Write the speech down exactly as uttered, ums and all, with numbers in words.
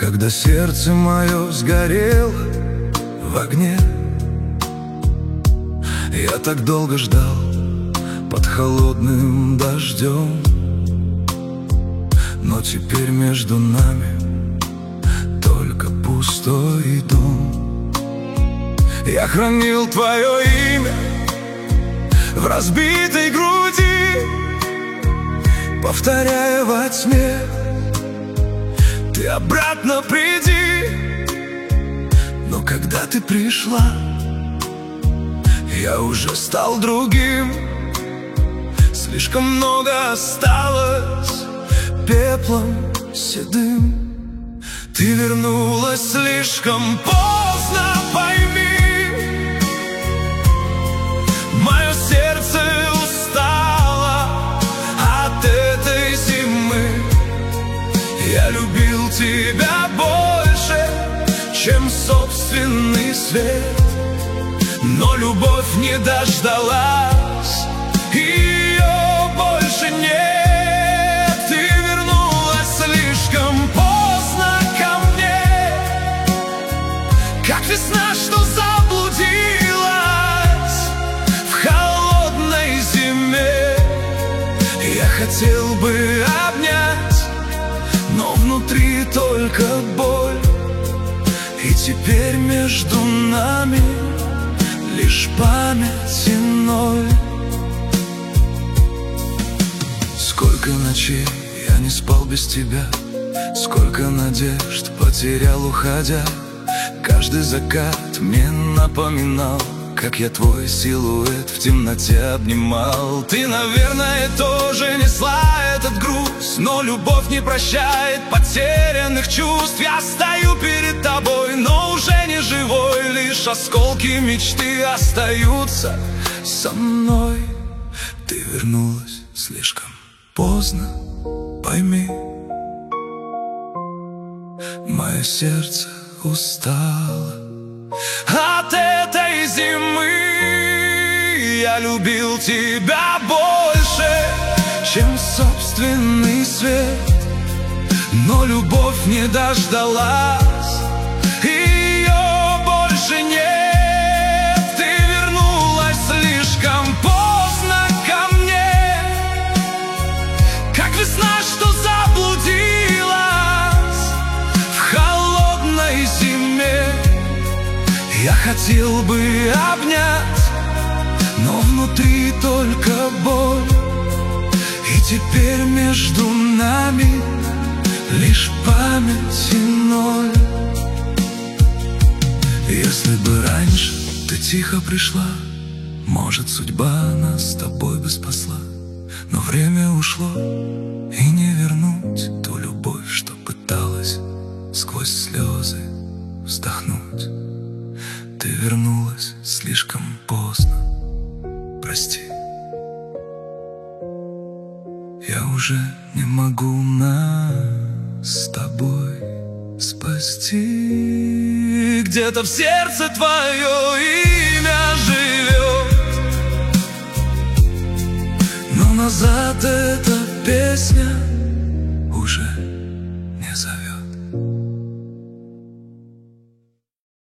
Когда сердце мое сгорело в огне, я так долго ждал под холодным дождем. Но теперь между нами только пустой дом. Я хранил твое имя в разбитой груди, повторяя во тьме: ты обратно приди. Но когда ты пришла, я уже стал другим. Слишком много осталось пеплом седым. Ты вернулась слишком поздно, пойми. Мое сердце устало от этой зимы. Я любил тебя больше, чем собственный свет, но любовь не дождалась, ее больше нет. Ты вернулась слишком поздно ко мне, как весна, что заблудилась в холодной зиме. Я хотел бы обнять, но внутри только боль. И теперь между нами лишь память и ноль. Сколько ночей я не спал без тебя, сколько надежд потерял, уходя. Каждый закат мне напоминал, как я твой силуэт в темноте обнимал. Ты, наверное, тоже несла этот груз, но любовь не прощает потерянных чувств. Я стою перед тобой, но уже не живой, лишь осколки мечты остаются со мной. Ты вернулась слишком поздно, пойми. Мое сердце устало от этой зимы. Я любил тебя больше, чем собственный свет, но любовь не дождалась, ее больше нет. Ты вернулась слишком поздно ко мне, как весна, что заблудилась в холодной зиме. Я хотел бы обнять, но внутри только боль. И теперь между нами лишь память и ноль. Если бы раньше ты тихо пришла, может, судьба нас с тобой бы спасла. Но время ушло, и не вернуть ту любовь, что пыталась сквозь слезы вздохнуть. Ты вернулась слишком поздно, прости. Я уже не могу нас с тобой спасти. Где-то в сердце твое имя живет, но назад эта песня